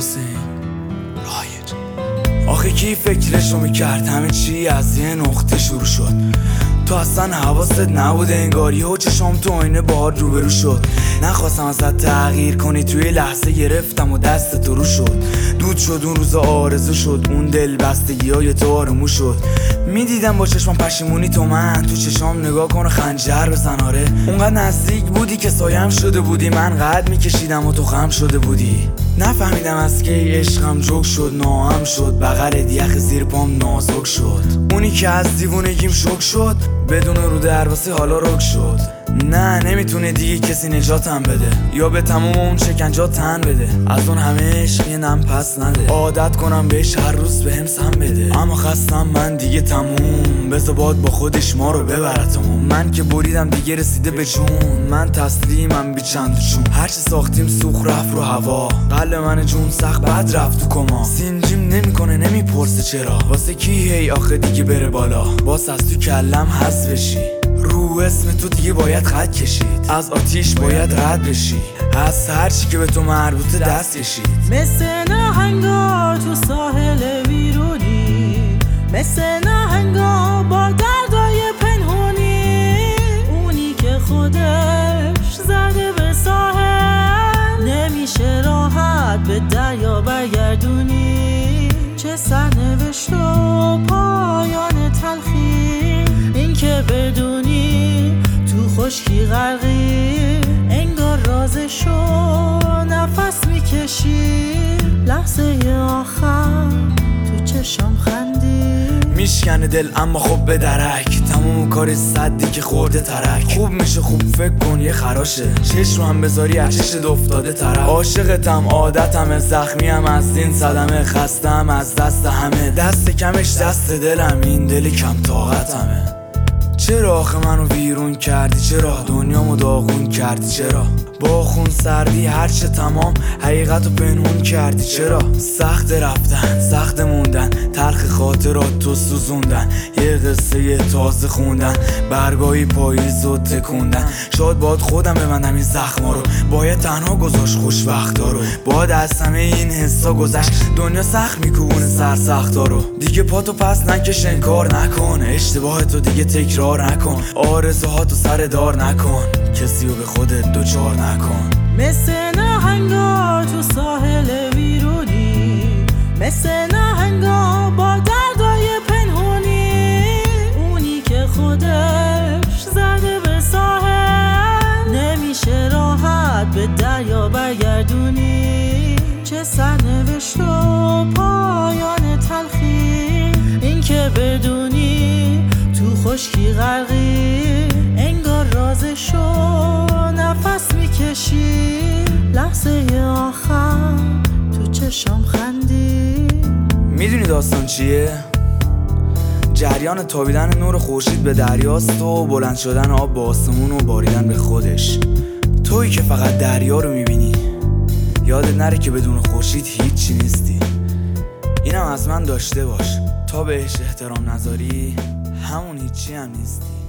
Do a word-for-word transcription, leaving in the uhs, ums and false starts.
حسین رایج. آخه کی فکرشو میکرد همه چی از یه نقطه شروع شد؟ تو اصلا حواست نبوده انگاری و چشام تو آینه باهات روبرو شد. نخواستم ازت تغییر کنی توی لحظه گرفتم و دست تو رو شد. دود شد اون روز آرزو شد، اون دل بستگی های تو آرومو شد. میدیدم با چشمام پشیمونی تو من تو چشام نگاه کن و خنجر بزن. آره اونقدر نزدیک بودی که سایم شده بودی، من قد میکشیدم و تو خم شده بودی. نفهمیدم از کی عشقم جوک شد، ناهم شد، بغل یخ زیر پام نازک شد. اونی که از دیوونگیم شوک شد، بدون رو درباسه حالا رک شد. نه نمیتونه دیگه کسی نجاتم بده یا به تموم اون شکنجا تن بده. از اون همه عشق یه نم پس نده، عادت کنم بهش هر روز بهم سم بده. اما خستم من دیگه تموم، بذار باد با خودش ما رو ببرتمون. من که بریدم دیگه رسیده به جون، من تسلیمم بی چند و چون. هرچی ساختیم سوخ رفت رو هوا، قلب من جون سخت بد رفت تو کما. سینجیم نمیکنه نمیپرسه چرا، واسه کی هی آخه دیگه بره بالا. باس از تو کلم حذف بشی، رو اسم تو دیگه باید خط کشید. از آتیش باید رد بشی، از هرچی که به تو مربوطه دست کشید. مثل نهنگا تو ساحل ویرونی، مثل نهنگا با دردای پنهونی. اونی که خودش زده به ساحل، نمیشه راحت به دریا برگردونی. چه سرنوشت و پایان تلخی، این که بدونی تو خشکی غرقی. انگار رازشو نفس میکشی، لحظه آخر تو چشم خندی. میشکنه دل اما خب به درک، تموم کار صدی که خورده ترک. خوب میشه خوب فکر کن یه خراشه، چشم رو هم بذاری از چشت افتاده طرف. عاشقتم عادتمه، زخمیم از این صدمه، خستم از دست همه. دست کمش دست دلم، این دل کم طاقتمه. چرا آخه منو ویرون کردی؟ چرا دنیامو داغون کردی؟ چرا با خون سردی هرچه تمام حقیقتو پنهون کردی؟ چرا سخت رفتن سخت موندن، تلخ خاطرات تو سوزوندن. یه قصه تازه خوندن، برگاهی پاییز و تکوندن. شاید باید خودم ببندم این زخما رو، باید تنها گذاشت خوشبختا رو. باید از همه این حسا گذشت، دنیا سخت میکوبونه سرسختا رو. دیگه پاتو پس نکش انکار نکن، اشتباهتو دیگه تکرار نکن. آرزوهاتو سر دار نکن، کسی رو به خودت دوچار نکن. مثل نهنگا تو ساحل ویرونی، مثل نهنگا با دردای پنهونی. اونی که خودش زده به ساحل، نمیشه راحت به دریا برگردونی. چه سرنوشت و پایان تلخی، این که بدونی تو خشکی غرقی. انگار رازشو نفس میکشی، لحظه آخر تو چشم خندی. میدونی داستان چیه؟ جریان تابیدن نور خورشید به دریاست و بلند شدن آب به آسمون و باریدن به خودش. تویی که فقط دریا رو میبینی، یادت نره که بدون خورشید هیچی نیستی. اینم از من داشته باش، تا بهش احترام نذاری همون هیچی هم نیستی.